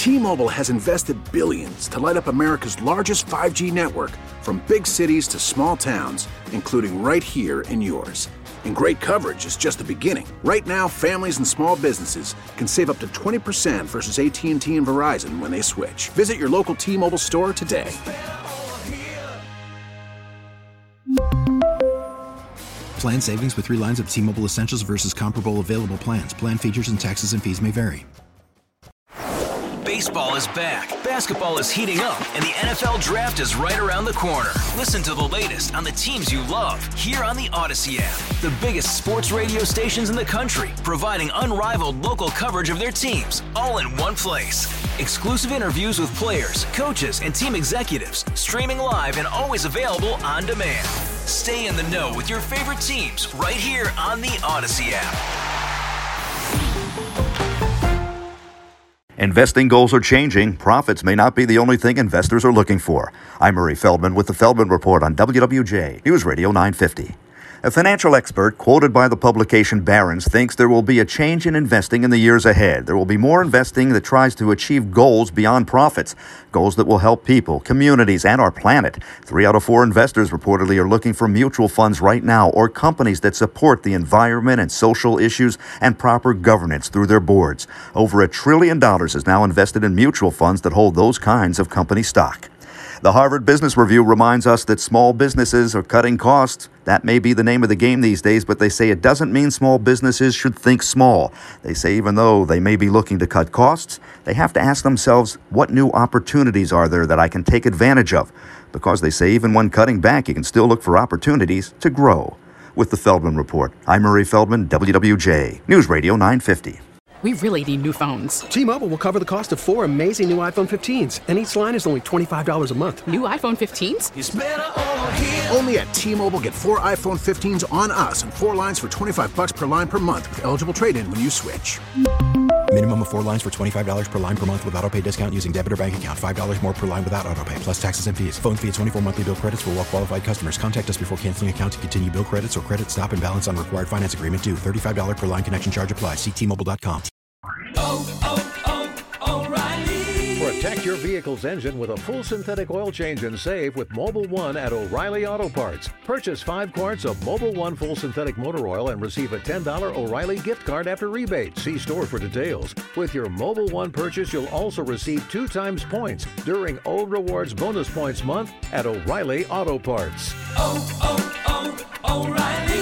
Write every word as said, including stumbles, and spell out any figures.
T-Mobile has invested billions to light up America's largest five G network, from big cities to small towns, including right here in yours. And great coverage is just the beginning. Right now, families and small businesses can save up to twenty percent versus A T and T and Verizon when they switch. Visit your local T-Mobile store today. Plan savings with three lines of T-Mobile Essentials versus comparable available plans. Plan features and taxes and fees may vary. Baseball is back, basketball is heating up, and the N F L Draft is right around the corner. Listen to the latest on the teams you love here on the Odyssey app. The biggest sports radio stations in the country, providing unrivaled local coverage of their teams, all in one place. Exclusive interviews with players, coaches, and team executives, streaming live and always available on demand. Stay in the know with your favorite teams right here on the Odyssey app. Investing goals are changing. Profits may not be the only thing investors are looking for. I'm Murray Feldman with the Feldman Report on W W J News Radio nine fifty. A financial expert quoted by the publication Barron's thinks there will be a change in investing in the years ahead. There will be more investing that tries to achieve goals beyond profits, goals that will help people, communities, and our planet. Three out of four investors reportedly are looking for mutual funds right now, or companies that support the environment and social issues and proper governance through their boards. Over a trillion dollars is now invested in mutual funds that hold those kinds of company stock. The Harvard Business Review reminds us that small businesses are cutting costs. That may be the name of the game these days, but they say it doesn't mean small businesses should think small. They say even though they may be looking to cut costs, they have to ask themselves, what new opportunities are there that I can take advantage of? Because they say even when cutting back, you can still look for opportunities to grow. With the Feldman Report, I'm Murray Feldman, W W J News Radio nine fifty. We really need new phones. T-Mobile will cover the cost of four amazing new iPhone fifteens, and each line is only twenty-five dollars a month. New iPhone fifteens? It's better over here. Only at T-Mobile, get four iPhone fifteens on us and four lines for twenty-five bucks per line per month with eligible trade-in when you switch. Minimum of four lines for twenty-five dollars per line per month with autopay discount using debit or bank account. five dollars more per line without autopay, plus taxes and fees. Phone fee at twenty-four monthly bill credits for well-qualified customers. Contact us before canceling account to continue bill credits or credit stop and balance on required finance agreement due. thirty-five dollars per line connection charge applies. See T Mobile dot com. Oh, oh, oh, O'Reilly. Protect your vehicle's engine with a full synthetic oil change and save with Mobil one at O'Reilly Auto Parts. Purchase five quarts of Mobil one full synthetic motor oil and receive a ten dollars O'Reilly gift card after rebate. See store for details. With your Mobil one purchase, you'll also receive two times points during O Rewards Bonus Points Month at O'Reilly Auto Parts. Oh, oh, oh, O'Reilly.